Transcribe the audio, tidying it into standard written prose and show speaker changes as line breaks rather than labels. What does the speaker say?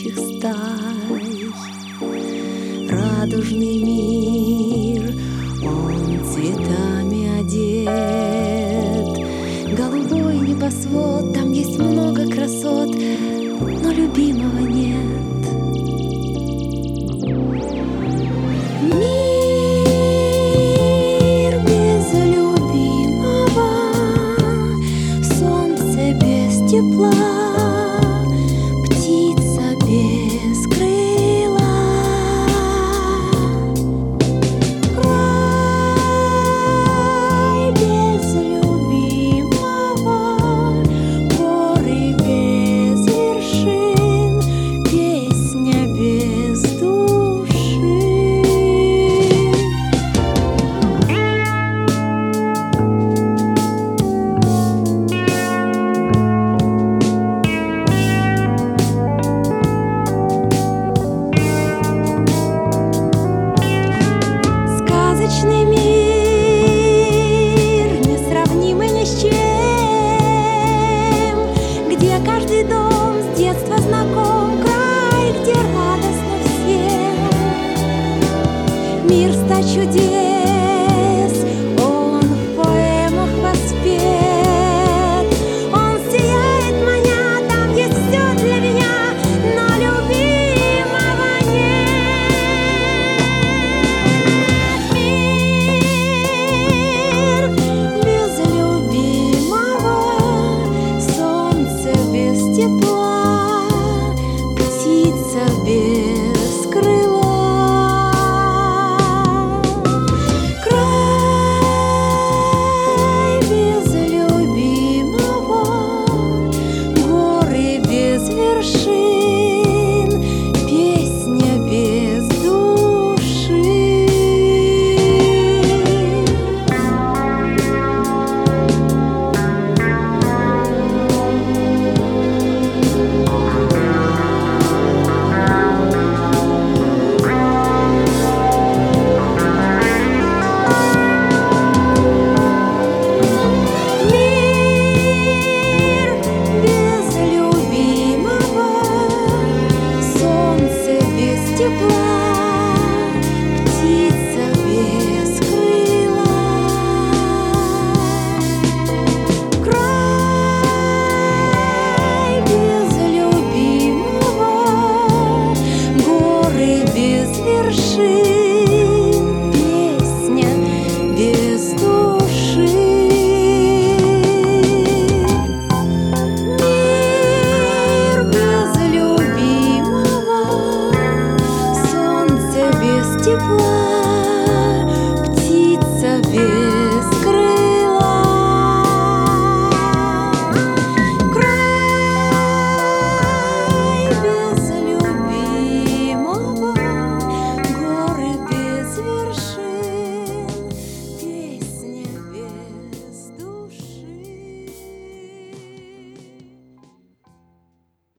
птичьих стай. Радужный мир, он цветами одет, голубой небосвод, там есть много красот, но любимого нет. Мир без любимого, солнце без тепла, птица без крыла. Рай без любимого, горы без вершин, песня без души. Сказочный мир, несравнимый ни с чем, где каждый дом с детства знаком, край, где радостно всем. Мир ста чудес.